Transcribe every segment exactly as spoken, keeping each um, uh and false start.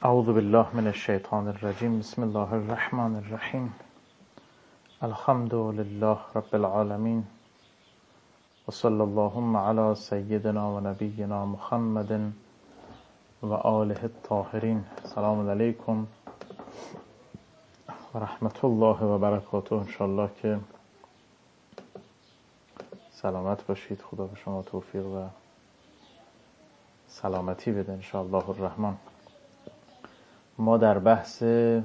اعوذ بالله من الشیطان الرجیم. بسم الله الرحمن الرحیم. الحمد لله رب العالمین و صلی اللهم علی سیدنا و نبینا محمد و آله الطاهرین. سلام علیکم و رحمت الله و برکاته. انشاءالله که سلامت باشید. خدا به شما توفیق و سلامتی بده انشاءالله الرحمن. ما در بحث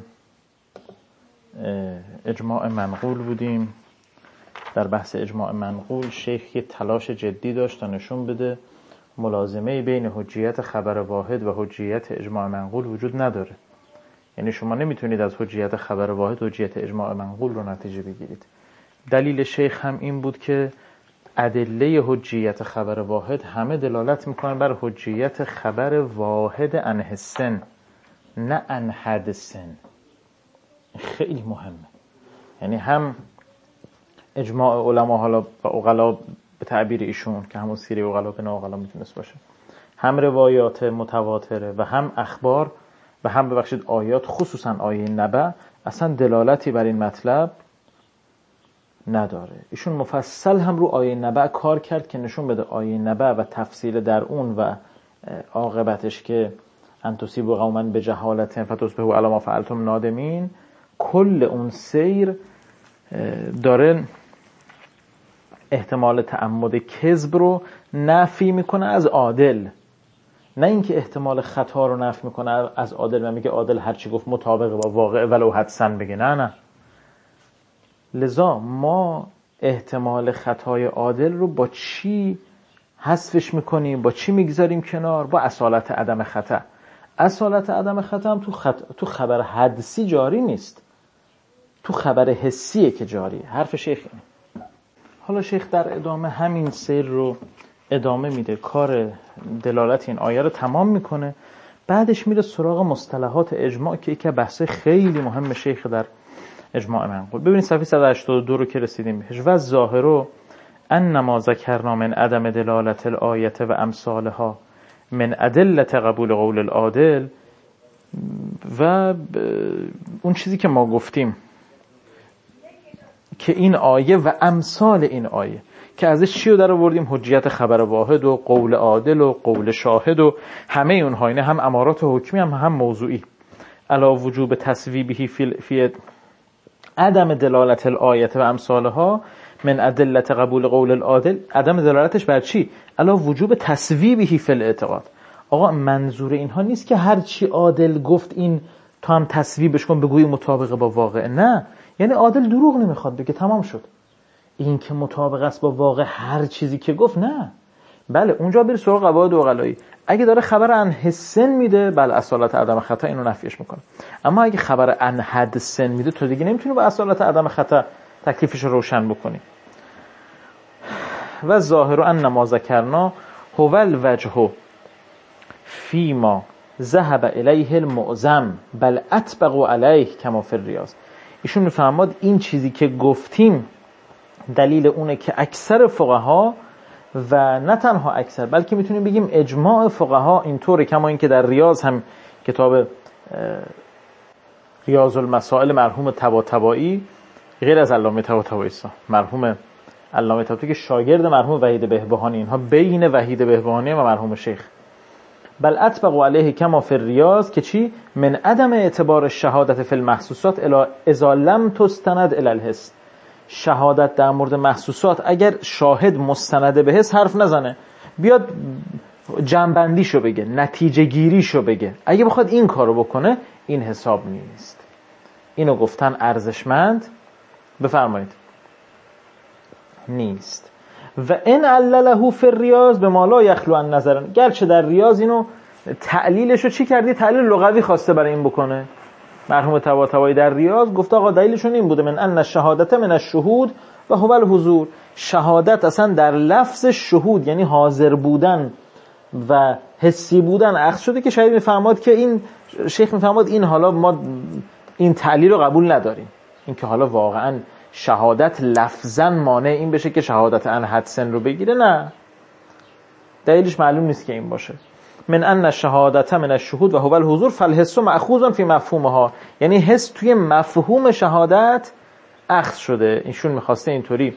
اجماع منقول بودیم. در بحث اجماع منقول شیخ یه تلاش جدی داشت تا نشون بده ملازمه بین حجیت خبر واحد و حجیت اجماع منقول وجود نداره. یعنی شما نمیتونید از حجیت خبر واحد حجیت اجماع منقول رو نتیجه بگیرید. دلیل شیخ هم این بود که ادله حجیت خبر واحد همه دلالت میکنن بر حجیت خبر واحد عن حسن، نه عن حدثن. خیلی مهمه. یعنی هم اجماع علما، حالا و عقلا به تعبیر ایشون که همون سیره عقلا به عقلا میتونست باشه، هم روایات متواتره و هم اخبار و هم ببخشید آیات، خصوصا آیه نبأ، اصلا دلالتی بر این مطلب نداره. ایشون مفصل هم رو آیه نبأ کار کرد که نشون بده آیه نبأ و تفصیل در اون و عاقبتش که ان تصیبوا قوما بجهالة فتصبحوا علی ما فعلتم نادمین، کل اون سیر داره احتمال تعمد کذب رو نفی میکنه از عادل، نه اینکه احتمال خطا رو نفی میکنه از عادل و میگه عادل هرچی گفت مطابق با واقع ولو حدسن بگه. نه نه. لذا ما احتمال خطای عادل رو با چی حذفش میکنیم؟ با چی میگذاریم کنار؟ با اصالت عدم خطا. اصالت عدم خطا هم تو, خط... تو خبر حدسی جاری نیست، تو خبر حسیه که جاری. حرف شیخ اینه. حالا شیخ در ادامه همین سیر رو ادامه میده، کار دلالت این آیه رو تمام میکنه. بعدش میره سراغ مصطلحات اجماع که یکی بحث خیلی مهم شیخ در اجماع منقول. ببینید صفحه صد و هشتاد و دو رو که رسیدیم بهش. و ظاهرو انما ذکرنا من عدم دلالت الآیه و امثالها من ادله قبول قول العادل، و اون چیزی که ما گفتیم که این آیه و امثال این آیه که ازش چی رو در آوردیم؟ حجیت خبر واحد و قول عادل و قول شاهد و همه اونها، اینه هم امارات حکمی هم هم موضوعی. علا وجوب تصویبه فی عدم دلالت الآیه و امثالها من ادله قبول قول العادل. عدم دلالتش بر چی؟ علا وجوب تصویبه فی الاعتقاد. آقا منظور اینها نیست که هر چی عادل گفت این تو هم تصویبش کن بگویی مطابق با واقع. نه، یعنی عادل دروغ نمیخواد بگه تمام شد. این که مطابق است با واقع هر چیزی که گفت، نه. بله اونجا بری سراغ قواعد عقلایی. اگه داره خبر عن حسن میده، بله اصالت عدم خطا اینو نفیش میکنه. اما اگه خبر عن حدثن میده، تو دیگه نمیتونی با اصالت عدم خطا تکلیفش رو روشن بکنی. و ظاهر انما ذکرنا هو الوجه فیما ذهب الیه المعظم بل اطبق علیه کما فی الریاض. ایشون میفهماد این چیزی که گفتیم دلیل اونه که اکثر فقها، و نه تنها اکثر بلکه میتونیم بگیم اجماع فقها اینطوره، کما اینکه در ریاض هم کتاب ریاض المسائل مرحوم طباطبایی، غیر از علامه طباطبایی، مرحوم علامه طباطبایی که شاگرد مرحوم وحید بهبهانی، اینها بین وحید بهبهانی و مرحوم شیخ، بل اطبق علیه کما فی الریاض که چی؟ من عدم اعتبار شهادت فی المحسوسات الی اذا لم تستند الی الحس. شهادت در مورد محسوسات اگر شاهد مستند به حس حرف نزنه، بیاد جنبندیشو بگه، نتیجه گیریشو بگه، اگه بخواد این کارو بکنه این حساب نیست. اینو گفتن ارزشمند، بفرمایید، نیست. و ان علله فی الریاض بما لا یخلو عن نظر. گرچه در ریاض اینو تعلیلشو چی کردی؟ تعلیل لغوی خواسته برای این بکنه. مرحوم طباطبایی در ریاض گفت آقا دلیلشون این بوده من ان الشهادت من الشهود و هو الحضور. شهادت اصلا در لفظ شهود یعنی حاضر بودن و حسی بودن اخذ شده، که شاید میفهماد که این شیخ میفهماد این حالا ما این تعلیل رو قبول نداریم، این که حالا واقعا شهادت لفظا مانع این بشه که شهادت عن حدسن رو بگیره. نه، دلیلش معلوم نیست که این باشه. من ان الشهادت من الشهود و هو الحضور فالحس مأخوذ فی مفهومها، یعنی حس توی مفهوم شهادت اخذ شده. ایشون میخواسته اینطوری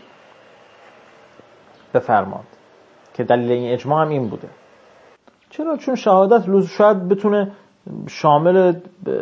بفرماد که دلیل این اجماع هم این بوده. چرا؟ چون شهادت لزوم شاید بتونه شامل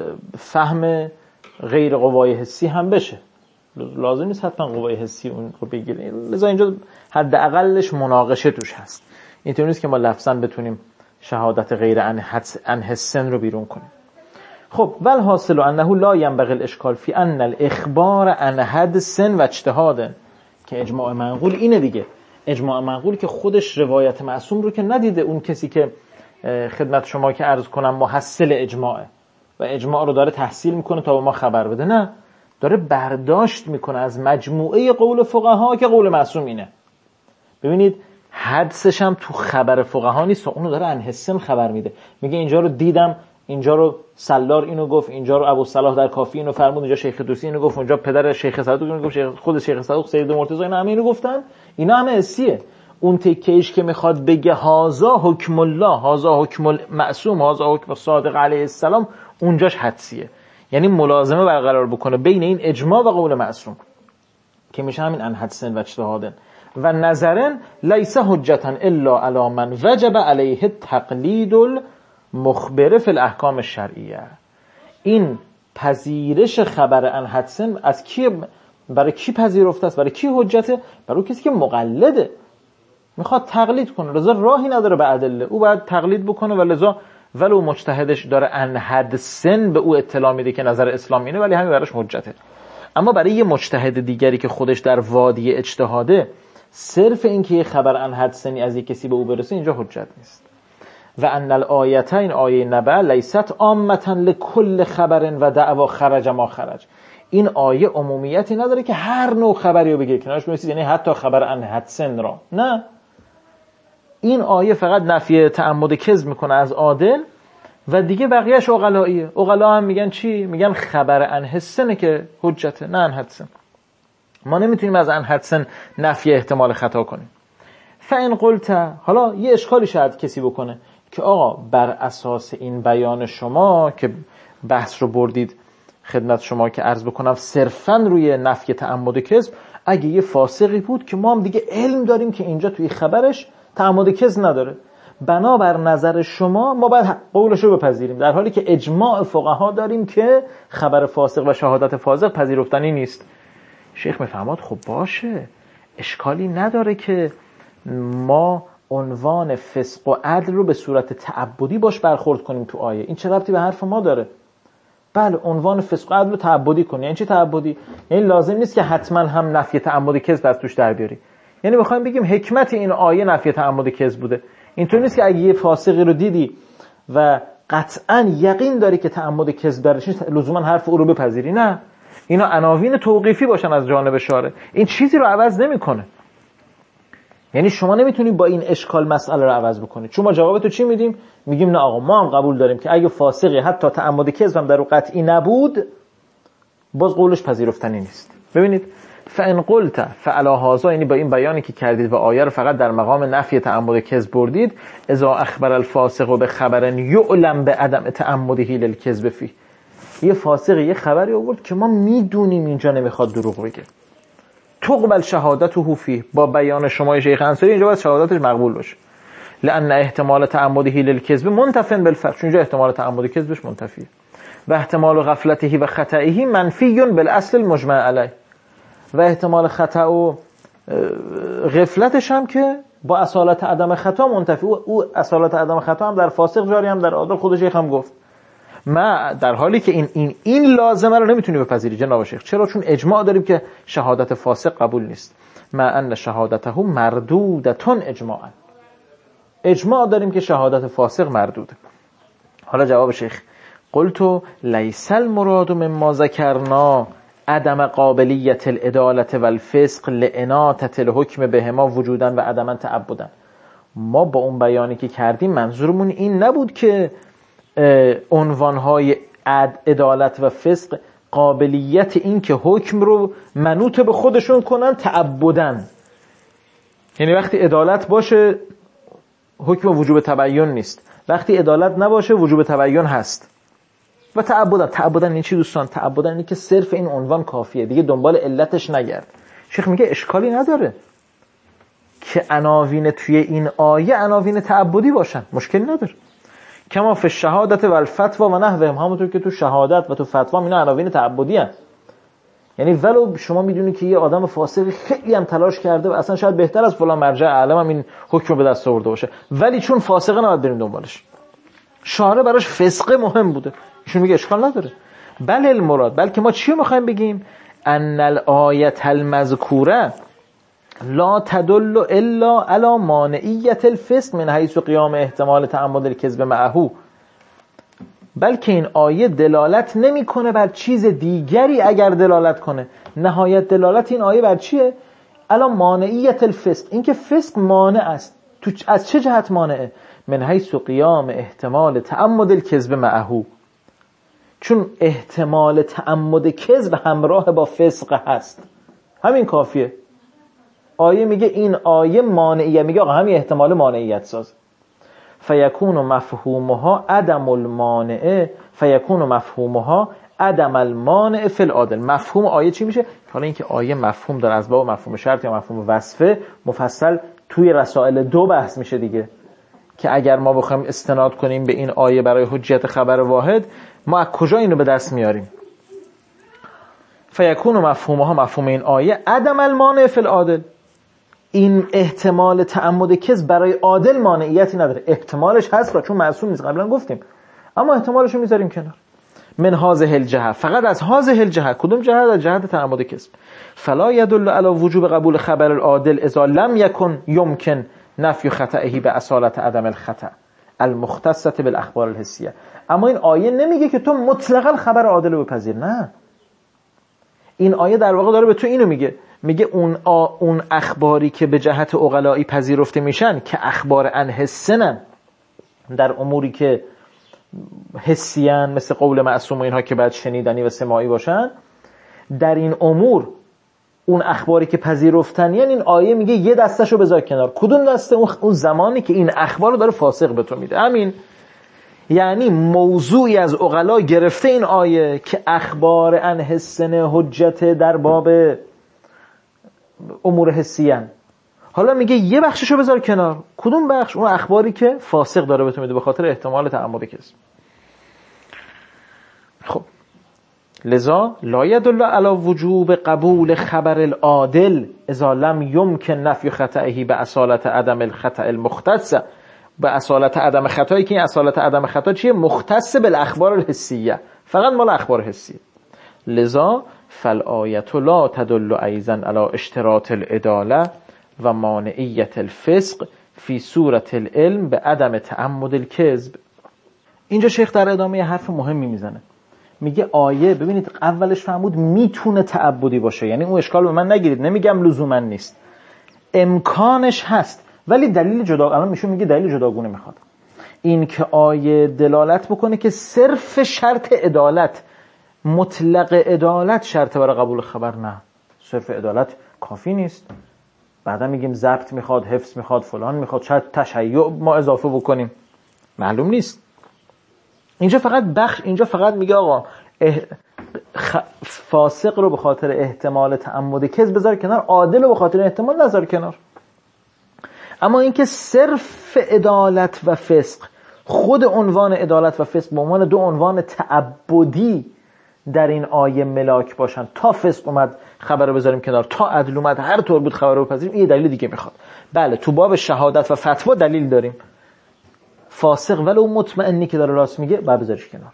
فهم غیر قوای حسی هم بشه، لازم نیست حتما قوای حسی اون رو بگیره، لذا اینجا حداقلش مناقشه توش هست. اینطوری نیست که ما لفظاً بتونیم شهادت غیر عن حسن رو بیرون کنیم. خب ول حاصل انه لا ينبغي الاشکال فی ان الاخبار عن حدس و اجتهاد، که اجماع منقول اینه دیگه. اجماع منقول که خودش روایت معصوم رو که ندیده، اون کسی که خدمت شما که عرض کنم محصل اجماعه و اجماع رو داره تحصیل میکنه تا به ما خبر بده، نه، داره برداشت میکنه از مجموعه قول فقها که قول معصوم اینه. ببینید حدسش هم تو خبر فقها نیست، اونو داره عن حسن خبر میده، میگه اینجا رو دیدم، اینجا رو سلار اینو گفت، اینجا رو ابو صلاح در کافی اینو فرمود، اینجا شیخ دوسی اینو گفت، اونجا پدر شیخ صدوق اینو گفت، شیخ خود شیخ صدوق سید مرتضی اینا همه اینو گفتن. اینا همه حسیه. اون تکیش که میخواد بگه هازا حکم الله، هازا حکم المعصوم، هازا حکم صادق علیه السلام، اونجاش حدسیه. یعنی ملازمه برقرار بکنه بین این اجماع و قول معصوم که میشه همین عن حدسن و اجتهادن و نظرن لیس حجتا الا علی من وجب علیه تقلید المخبر فی الاحکام الشرعیه. این پذیرش خبر عن حدسن از کی، برای کی پذیرفته است، برای کی حجته؟ برای کسی که مقلده، میخواد تقلید کنه، لذا راهی نداره به ادله، او باید تقلید بکنه و لذا ولو مجتهدش داره عن حدسن به او اطلاع میده که نظر اسلام اینه، ولی همین براش حجته. اما برای یه مجتهد دیگری که خودش در وادی اجتهاده، صرف این که یه خبر عن حدسنی از یک کسی به او برسه اینجا حجت نیست. و ان الآیه، این آیه نبأ، لیست عامتا لکل خبر و دعوا خرج ما خرج. این آیه عمومیتی نداره که هر نوع خبری رو بگیره کنارش برسید، یعنی حتی خبر عن حدسن را نه. این آیه فقط نفی تعمد کذب میکنه از عادل و دیگه بقیهش عقلاییه. عقلا هم میگن چی؟ میگن خبر عن حسنه که حجته، نه عن حدسن. ما نمیتونیم از عن حدسن نفی احتمال خطا کنیم. فان قلت، حالا یه اشکالی شاید کسی بکنه که آقا بر اساس این بیان شما که بحث رو بردید خدمت شما که عرض بکنم صرفاً روی نفی تعمد کذب، اگه یه فاسقی بود که ما هم دیگه علم داریم که اینجا توی خبرش تعمد کذب نداره، بنابر نظر شما ما باید قولش رو بپذیریم، در حالی که اجماع فقها داریم که خبر فاسق و شهادت فاسق پذیرفتنی نیست. شیخ میفرماد خب باشه، اشکالی نداره که ما عنوان فسق و عدل رو به صورت تعبدی باش برخورد کنیم تو آیه. این چه ربطی به حرف ما داره؟ بله، عنوان فسق و عدل رو تعبدی کنیم. یعنی چی تعبدی؟ یعنی لازم نیست که حتما هم نفی تعمد کذب از توش در بیاری. یعنی بخوایم بگیم حکمت این آیه نفی تعمد کذب بوده. اینطور نیست که اگه یه فاسقی رو دیدی و قطعاً یقین داری که تعمد کذب درش نیست لزوما حرف او رو بپذیری، نه. اینا عناوین توقیفی باشن از جانب شارع، این چیزی رو عوض نمیکنه. یعنی شما نمیتونی با این اشکال مسئله رو عوض بکنی. چون ما جواب تو چی میدیم؟ میگیم نه آقا، ما هم قبول داریم که اگه فاسقی حتی تعمد کذب هم در او قطعی نبود، باز قولش پذیرفتنی نیست. ببینید فان قلت فعلی هذا، یعنی با این بیانی که کردید و آیه رو فقط در مقام نفی تعمد کذب بردید، اذا اخبر الفاسق به خبر یعلم به عدم تعمده للکذب فیه، یه فاسق یه خبری آورد که ما میدونیم اینجا نمیخواد دروغ بگه، تقبل شهادته فیه، با بیان شما شیخ انصاری اینجا باید شهادتش مقبول باشه، لان احتمال تعمده للکذب منتفی بالفرض، چون اینجا احتمال تعمد کذبش منتفیه، و احتمال غفلته و خطئه منفی بالاصل المجمع علیه، و احتمال خطا و غفلتش هم که با اصالت عدم خطا منتفی. او اصالت عدم خطا هم در فاسق جاری، هم در عادل، خود شیخ هم گفت. ما در حالی که این این این لازمه رو نمیتونی بپذیری جناب شیخ. چرا؟ چون اجماع داریم که شهادت فاسق قبول نیست. ما ان شهادته مردودتون اجماعا، اجماع داریم که شهادت فاسق مردوده. حالا جواب شیخ، قلت لیس المراد مما ذکرنا عدم قابلیت العدالت والفسق لاناتت الحکم بهما وجودا و عدما تعبدا. ما با اون بیانی که کردیم منظورمون این نبود که عنوانهای عدالت و فسق قابلیت این که حکم رو منوط به خودشون کنن تعبدن. یعنی وقتی عدالت باشه حکم وجوب تبیین نیست، وقتی عدالت نباشه وجوب تبین هست. و تعبد تعبدن این چی دوستان؟ تعبدن اینه که صرف این عنوان کافیه، دیگه دنبال علتش نگرد. شیخ میگه اشکالی نداره که عناوین توی این آیه عناوین تعبدی باشن، مشکلی نداره. کما فی الشهادت و الفتوا و نحوهم، همونطور که تو شهادت و تو فتوا اینا عناوین تعبدی هستن. یعنی ولو شما میدونی که یه آدم فاسق خیلی هم تلاش کرده و اصلا شاید بهتر از فلان مرجع عالم هم این حکم به دست آورده باشه، ولی چون فاسقه نباید بریم دنبالش. شارع براش فسق مهم بوده، ایشون میگه اشکال نداره. بل المراد، بلکه ما چی میخوایم بگیم؟ ان الآیه المذکوره لا تدل الا على مانعیت الفسق من حیث قیام احتمال تعمد الکذب معه. بلکه این آیه دلالت نمیکنه بر چیز دیگری، اگر دلالت کنه نهایت دلالت این آیه بر چیه؟ الا مانعیت الفسق، این که فسق مانع است. تو از چه جهت مانعه؟ من حیث قیام احتمال تعمد الکذب معه، چون احتمال تعمد کذب همراه با فسق هست. همین کافیه. آیه میگه این آیه مانعیه، میگه آقا همین احتمال مانعیت ساز. فیکون مفهومها عدم المانع فیکون مفهومها عدم المانع فی العادل. مفهوم آیه چی میشه؟ حالا اینکه آیه مفهوم داره از باب مفهوم شرط یا مفهوم وصفه مفصل توی رسائل دو بحث میشه دیگه، که اگر ما بخوایم استناد کنیم به این آیه برای حجیت خبر واحد، ما از کجا اینو به دست میاریم؟ فیکون مفهومها، مفهوم این آیه عدم المانع فی العادل، این احتمال تعمد کذب برای عادل مانعیتی نداره. احتمالش هست را چون معصوم نیست، قبلا گفتیم، اما احتمالش رو میذاریم کنار. من هذه الجهه، فقط از هذه الجهه. کدوم جهت؟ از جهت تعمد کذب. فلا يدل على وجوب قبول خبر العادل اذا لم يكن يمكن نفی خطئه به اصالت عدم الخطأ المختصه بالاخبار الحسیه. اما این آیه نمیگه که تو مطلقاً خبر عادل رو بپذیر، نه. این آیه در واقع داره به تو اینو میگه، میگه اون آ اون اخباری که به جهت عقلایی پذیرفته میشن که اخبار عن حسنن، در اموری که حسیان مثل قول معصوم و اینها که بعد شنیدنی و سماعی باشن، در این امور اون اخباری که پذیرفتن، یعنی این آیه میگه یه دستشو بذار کنار. کدوم دسته؟ اون زمانی که این اخبار رو داره فاسق به تو میده. همین یعنی موضوعی از عقلا گرفته این آیه که اخبار عن حسن حجت در باب امور حسیان، حالا میگه یه بخششو بذار کنار. کدوم بخش؟ اون اخباری که فاسق داره به تو میده به خاطر احتمال تعمد کذب. خب لذا لا يدل على وجوب قبول خبر العادل اذا لم يمكن نفی خطئه به اصالت عدم الخطأ المختص، به اصالت عدم خطایی که این اصالت عدم خطا چیه؟ مختص بالاخبار الحسیه، فقط مال اخبار حسیه. لذا فالآیت لا تدل ایضا على اشتراط العداله و مانعیت الفسق فی صورت العلم به عدم تعمد الکذب. اینجا شیخ در ادامه یه حرف مهمی میزنه، میگه آیه ببینید اولش فرمود میتونه تعبدی باشه، یعنی اون اشکال به من نگیرید، نمیگم لزوما نیست، امکانش هست، ولی دلیل جدا، الان میشون میگه دلیل جداگونه میخواد. این که آیه دلالت بکنه که صرف شرط عدالت، مطلق عدالت شرط برای قبول خبر، نه، صرف عدالت کافی نیست. بعدا میگیم ضبط میخواد، حفظ میخواد، فلان میخواد، شاید تشیع ما اضافه بکنیم، معلوم نیست. اینجا فقط بخش، اینجا فقط میگه آقا اه... خ... فاسق رو به خاطر احتمال تعمد کذب بذار کنار، عادل رو به خاطر احتمال نذار کنار. اما اینکه صرف عدالت و فسق، خود عنوان عدالت و فسق به عنوان دو عنوان تعبدی در این آیه ملاک باشن، تا فسق اومد خبر رو بذاریم کنار، تا عدل اومد هر طور بود خبر رو بپذیریم، این دلیل دیگه میخواد. بله تو باب شهادت و فتوا دلیل داریم، فاسق ولو مطمئنی که داره راست میگه بعد بذاریش کنار.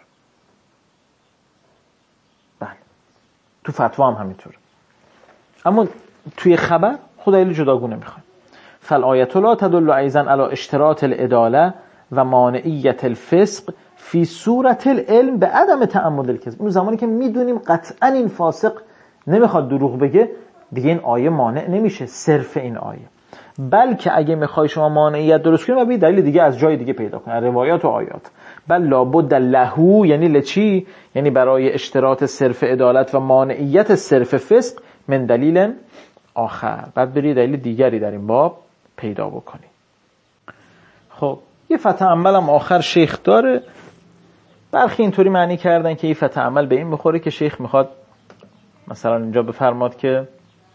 بله تو فتوا هم همینطور، اما توی خبر خود دلیل جداگونه میخواد. فالآیت لا تدل ایضا علی اشتراط العداله و مانعیت الفسق فی صورت العلم به عدم تعمد الکذب. اون زمانی که میدونیم قطعا این فاسق نمیخواد دروغ بگه، دیگه این آیه مانع نمیشه صرف این آیه، بلکه اگه میخوای شما مانعیت درست کنی باید دلیل دیگه از جای دیگه پیدا کنی، روایات و آیات. بل لابد لهو، یعنی لچی؟ یعنی برای اشتراط صرف عدالت و مانعیت صرف فسق من دلیل آخر، بعد بری دلیل دیگری در این باب پیدا بکنی. خب یه فتعمل هم آخر شیخ داره. برخی اینطوری معنی کردن که این فتعمل به این بخوره که شیخ میخواد مثلا اینجا بفرماد که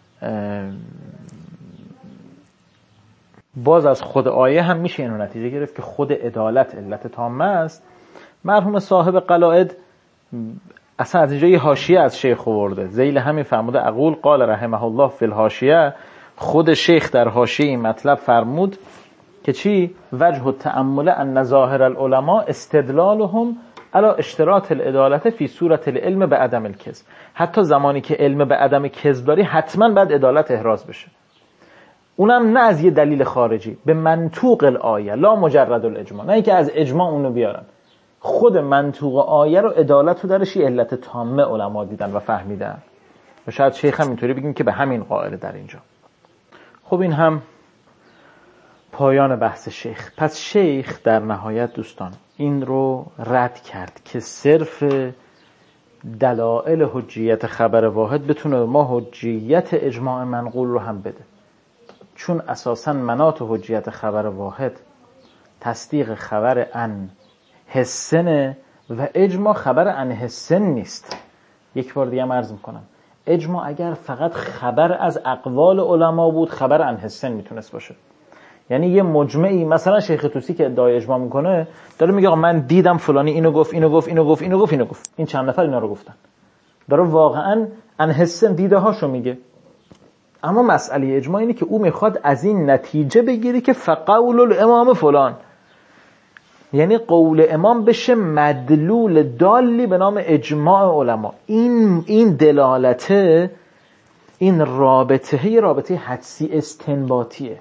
باز از خود آیه هم میشه اینو نتیجه گرفت که خود عدالت علت تامه است. مرحوم صاحب قلائد اصلا از اینجا یه حاشیه از شیخ آورده، ذیل همین فرموده اقول قال رحمه الله فی الحاشیه. خود شیخ در حاشیه این مطلب فرمود که چی؟ وجه التأمل ان ظاهر العلماء استدلالهم علی اشتراط العدالت فی صورت العلم به عدم الکذب. حتی زمانی که علم به عدم کذب داری حتما باید عدالت احراز بشه، اونم نه از یه دلیل خارجی، به منطوق الآیه لا مجرد الاجماع، نه اینکه از اجماع اونو بیارن، خود منطوق آیه رو عدالت رو درش یه علت تامه علما دیدن و فهمیدن. و شاید شیخ هم اینطوری بگیم که به همین قائل در اینجا. خب این هم پایان بحث شیخ. پس شیخ در نهایت دوستان این رو رد کرد که صرف دلائل حجیت خبر واحد بتونه ما حجیت اجماع منقول رو هم بده، چون اساساً مناط حجیت خبر واحد تصدیق خبر ان حسن و اجماع خبر ان حسن نیست. یک بار دیگه عرض میکنم، اجماع اگر فقط خبر از اقوال علما بود خبر ان حسن میتونست باشه. یعنی یه مجمعی، مثلا شیخ طوسی که ادعای اجماع میکنه داره میگه من دیدم فلانی اینو گفت اینو گفت اینو گفت اینو گفت اینو گفت، این چند نفر اینا رو گفتن، داره واقعا ان حسن دیده هاشو میگه. اما مسئله اجماع اینه که او میخواد از این نتیجه بگیری که فقول الامام فلان، یعنی قول امام بشه مدلول دالی به نام اجماع علما. این این دلالته، این رابطه یه رابطه حدسی استنباطیه،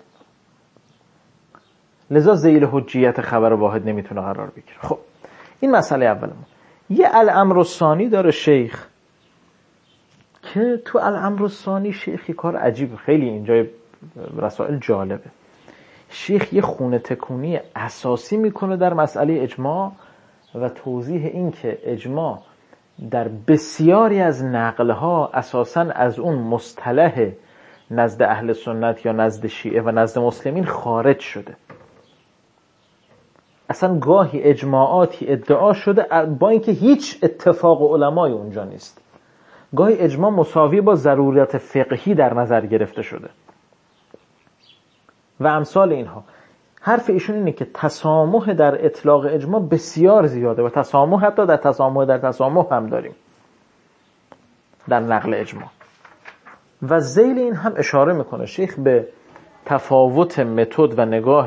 لذا ذیل حجیت خبر واحد نمیتونه قرار بگیره. خب این مسئله اول ما. یه الامر الثانی داره شیخ که تو الامر الثانی شیخ یه کار عجیب، خیلی اینجا رسائل جالبه. شیخ یه خونه تکونی اساسی میکنه در مسئله اجماع و توضیح این که اجماع در بسیاری از نقلها اساساً از اون مصطلح نزد اهل سنت یا نزد شیعه و نزد مسلمین خارج شده. اصلا گاهی اجماعاتی ادعا شده با اینکه هیچ اتفاق علمای اونجا نیست، گاهی اجماع مساوی با ضرورت فقهی در نظر گرفته شده و امثال اینها. حرف ایشون اینه که تسامح در اطلاق اجماع بسیار زیاده و تسامح حتی در تسامح در تسامح هم داریم در نقل اجماع. و ذیل این هم اشاره میکنه شیخ به تفاوت متد و نگاه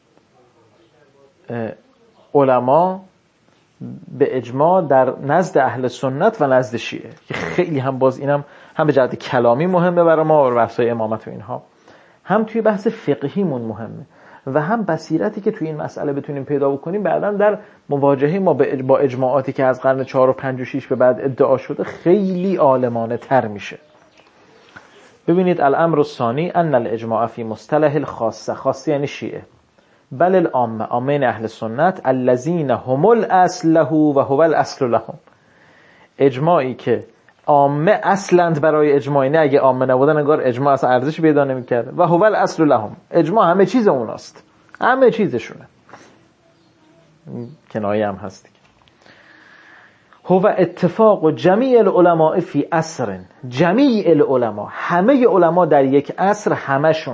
علما به اجماع در نزد اهل سنت و نزد شیعه که خیلی هم باز اینم هم به جهت کلامی مهمه برای ما و بحث‌های امامت و اینها، هم توی بحث فقهیمون مهمه و هم بصیرتی که توی این مسئله بتونیم پیدا بکنیم بعداً در مواجهه ما با اجماعاتی که از قرن چهار و پنج و شش به بعد ادعا شده خیلی عالمانه تر میشه. ببینید الامر الثانی ان الاجماع فی مصطلح الخاصه، خاصه یعنی شیعه، بل العامه، عامه اهل سنت، الذین هم الاصل له و هو الاصل لهم، اجماعی که عامه اصلند برای اجماعی، نه اگه عامه نبودن انگار اجماع اصلا ارزش پیدا نمی‌کرد، و هو الاصل لهم، اجماع همه چیز اوناست، همه چیزشونه، کنایه هم هست دیگه. هو اتفاق جمیع العلماء فی عصر، جمیع العلماء، همه علما در یک عصر همشون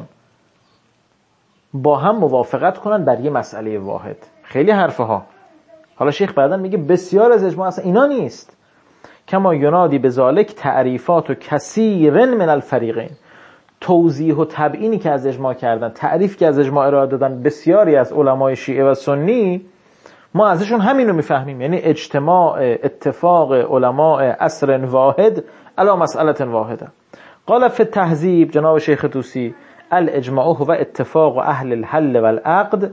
با هم موافقت کنن بر یه مسئله واحد. خیلی حرفه ها. حالا شیخ بعداً میگه بسیار از اجماع اصلا اینا نیست. کما ینادی بذالک تعریفات و کثیر من الفریقین، توضیح و تبیینی که از اجماع کردن، تعریف که از اجماع ارائه دادن بسیاری از علمای شیعه و سنی، ما ازشون همین رو میفهمیم، یعنی اجتماع اتفاق علماء عصر واحد علی مسئله واحده. قال فی التهذیب جناب شیخ طوسی الاجماع هو اتفاق اهل الحل والعقد.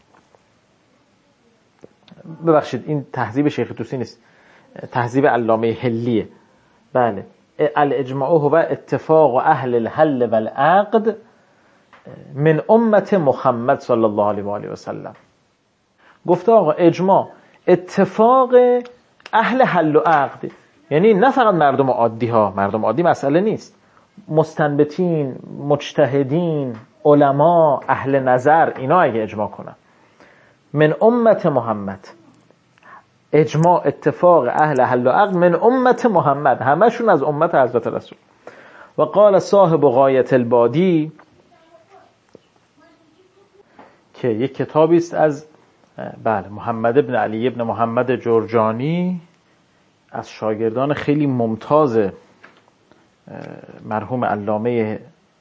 ببخشید این تهذیب شیخ طوسی نیست، تهذیب علامه حلیه. بله، الاجماع هو اتفاق اهل الحل والعقد من امت محمد صلی الله علیه و آله و سلم. گفته آقا اجماع اتفاق اهل حل و عقد، یعنی نه فقط مردم عادی ها، مردم عادی مسئله نیست، مستنبطین، مجتهدین، علما، اهل نظر، اینا اگه اجماع کنن من امت محمد، اجماع اتفاق اهل حل و عقد من امت محمد، همشون از امت حضرت رسول. و قال صاحب غایت البادی، که یک کتابی است از بله محمد ابن علی ابن محمد جرجانی، از شاگردان خیلی ممتاز مرحوم علامه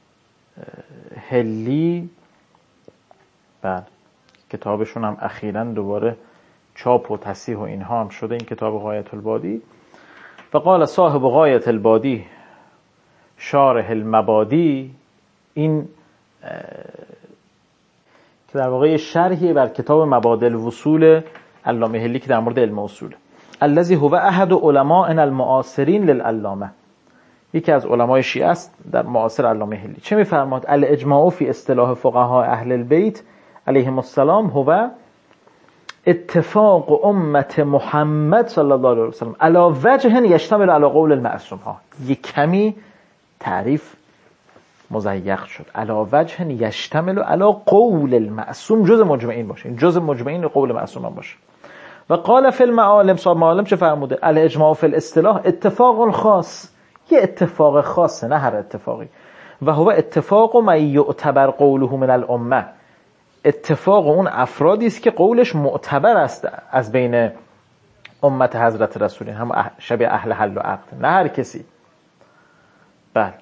هلی. بله کتابشون هم اخیراً دوباره چاپ و تصحیح و اینها هم شده، این کتاب غایت البادی. و قال صاحب غایت البادی شارح المبادی، این که در واقع شرحی بر کتاب مبادئ الوصول علامه هلی که در مورد علم اصول، الذی هو احد علماء المعاصرین للعلامه، یکی از علمای شیعه است در معاصر علامه هلی. چه می‌فرماد؟ الاجماع فی اصطلاح فقها اهل البیت علیهم السلام هو اتفاق امت محمد صلی الله علیه و سلم علی وجه یشتمل علی قول المعصوم ها. یک کمی تعریف مضیق شد. علی وجه یشتمل علی قول المعصوم، جز مجمعین باشه، جز مجمعین قول معصوم هم باشه. و قال فی المعالم، صاحب معالم چه فرموده؟ الاجماع فی الاصطلاح اتفاق خاص، یه اتفاق خاصه، نه هر اتفاقی. و هو اتفاق من یعتبر قوله من الامه، اتفاق اون افرادی است که قولش معتبر است از بین امت حضرت رسولین، هم شبیه اهل حل و عقد، نه هر کسی. بله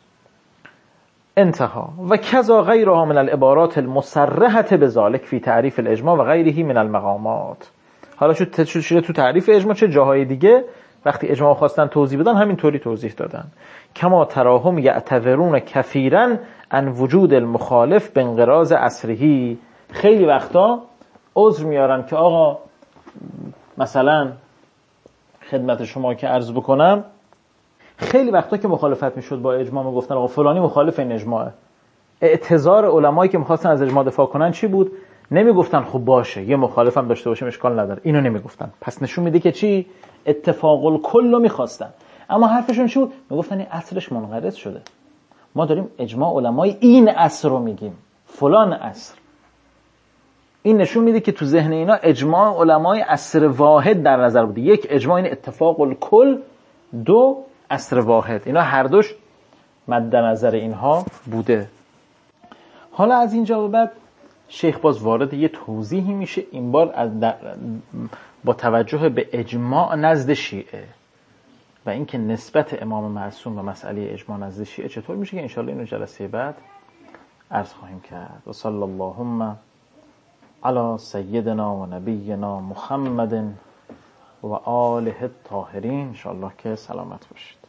انتها. و کذا غیرها من العبارات المصرحه بذلك فی تعریف الاجماع و غیره من المقامات. حالا شده تو تعریف اجماع، چه جاهای دیگه وقتی اجماع خواستن توضیح بدن همین طوری توضیح دادن. کما تراهم یعتذرون کثیرا عن وجود المخالف بانقراض عصره، خیلی وقتا عذر میارن که آقا مثلا خدمت شما که عرض بکنم، خیلی وقتا که مخالفت میشد با اجماع میگفتن آقا فلانی مخالف این اجماعه. اعتذار علمایی که میخواستن از اجماع دفاع کنن چی بود؟ نمیگفتن خب باشه یه مخالفم داشته باشیم اشکال نداره، اینو نمیگفتن. پس نشون میده که چی؟ اتفاق الکل رو میخواستن. اما حرفشون چی بود؟ میگفتن این عصرش منقرض شده، ما داریم اجماع علمای این عصر رو میگیم، فلان عصر. این نشون میده که تو ذهن اینا اجماع علمای عصر واحد در نظر بوده. یک، اجماع این اتفاق الکل، دو، عصر واحد. اینا هر دوش مد نظر اینها بوده. حالا از اینجا به بعد شیخ باز وارد یه توضیحی میشه، این بار از با توجه به اجماع نزد شیعه و اینکه نسبت امام معصوم و مسئله اجماع نزد شیعه چطور میشه، که انشالله اینو جلسه بعد عرض خواهیم کرد. و صلی اللهم علی سیدنا و نبینا محمد و آله الطاهرین. انشالله که سلامت باشید.